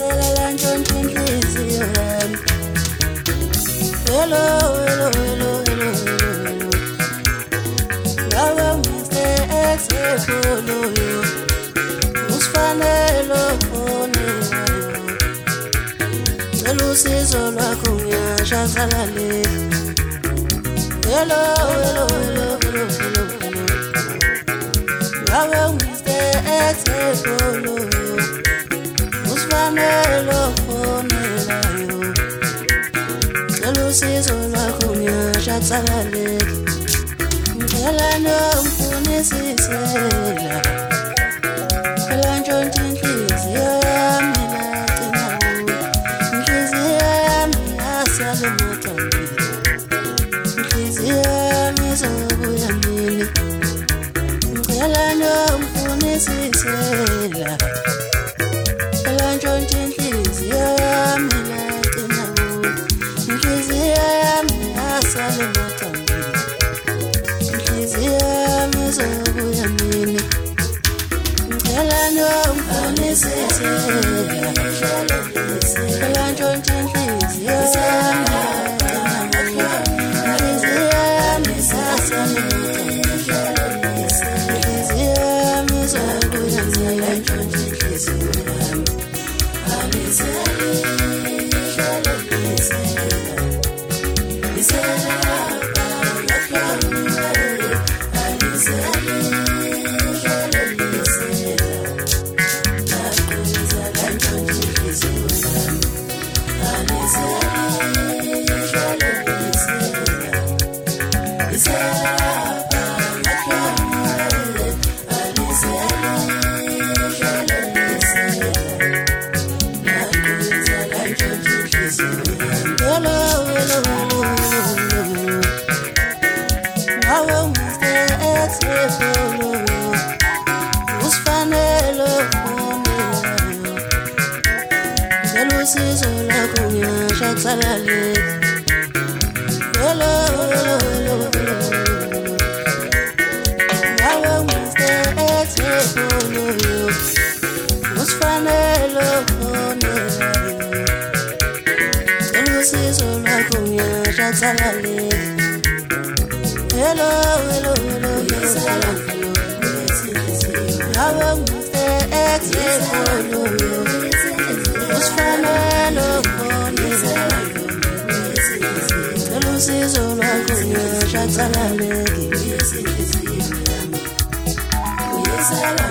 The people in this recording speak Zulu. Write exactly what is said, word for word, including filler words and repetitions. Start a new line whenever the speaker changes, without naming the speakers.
ngisela ntshontsha inhliziyo yami. Hello, hello, hello, hello, hello. Ngabe ngise exefolo yo. Usifanele ufonelayo. Cela usizo lwakho ngiyashazana le. Hello, hello, hello, hello, hello, hello. Ngabe ngise exefolo yo. Usifanele ufonelayo. Cela usizo lwakho ngiyashazana le. Ngicela nomfunisisela. Phela ntshontsha inhliziyo yami lagcina kuwe. Inhliziyo yami yasala emathandweni. Inhliziyo yami izobuya nini? Ngicela nomfunisisela. Phela ntshontsha inhliziyo yami lagcina kuwe. Inhliziyo yami yasala emathandweni. Inhliziyo yami izobuya nini? Ngicela nomfunisisela. Phela ntshontsha inhliziyo yami inhliziyo yami yasala emathandweni. Inhliziyo yami izobuya nini? Ntshontsha inhliziyo yami. Alisele, hlala lisele. Lisele lapha ngahlangana. Alisele, hlala lisele. Laqhubeza kantshontsha inhliziyo yami. Alisele, hlala lisele. Lisele lapha ngahlangana. Alisele, hlala lisele. Laqhubeza kantshontsha inhliziyo yami. Hello, hello, hello, hello. Ngabe ngise exefolo yo. Usifanele ufonelayo. Cela usizo lwakho ngiyashazana le. Hello, hello, hello, hello, hello. Ngabe ngise exefolo yo. Usifanele ufonelayo. Cela usizo lwakho ngiyashazana le. Hello, hello, hello, hello, hello. Ngabe ngise exefolo yo. Usifanele ufonelayo. Cela usizo lwakho ngiyashazana le.